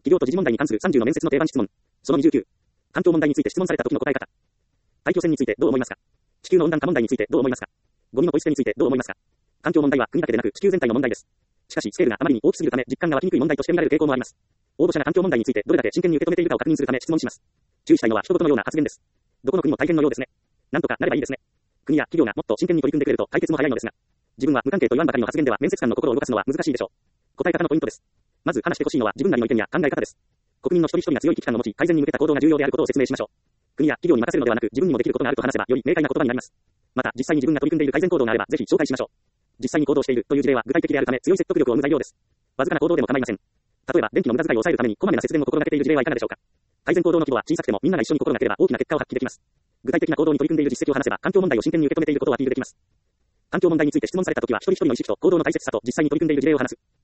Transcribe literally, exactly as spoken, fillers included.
企業と時事問題に関するさんじゅうの面接の定番質問。そのにじゅうきゅう。環境問題について質問された時の答え方。大気汚染についてどう思いますか？地球の温暖化問題についてどう思いますか？ゴミのポイ捨てについてどう思いますか？環境問題は国だけでなく地球全体の問題です。しかし、スケールがあまりに大きすぎるため、実感が湧きにくい問題として見られる傾向もあります。応募者が環境問題についてどれだけ真剣に受け止めているかを確認するため質問します。注意したいのは一言のような発言です。どこの国も大変のようですね。なんとかなればいいですね。国や企業がもっと真剣に取り組んでくれると解決も早いのですが、自分は無関係と言わんばかりの発言では面接官の心を動かすのは難しいでしょう。答え方のポイントです。まず話してほしいのは自分なりの意見や考え方です。国民の一人一人が強い危機感を持ち、改善に向けた行動が重要であることを説明しましょう。国や企業に任せるのではなく、自分にもできることがあると話せば、より明快な言葉になります。また、実際に自分が取り組んでいる改善行動があれば、ぜひ紹介しましょう。実際に行動しているという事例は具体的であるため、強い説得力を生む材料です。わずかな行動でも構いません。例えば、電気の無駄遣いを抑えるためにこまめな節電を心がけている事例はいかがでしょうか。改善行動の規模は小さくても、みんなが一緒に心がければ大きな結果を発揮できます。具体的な行動に取り組んでいる実績を話せば、環境問題を真剣に受け止めていることをアピールできます。環境問題について質問されたときは、一人一人の意識と行動の大切さと実際に取り組んでいる事例を話す。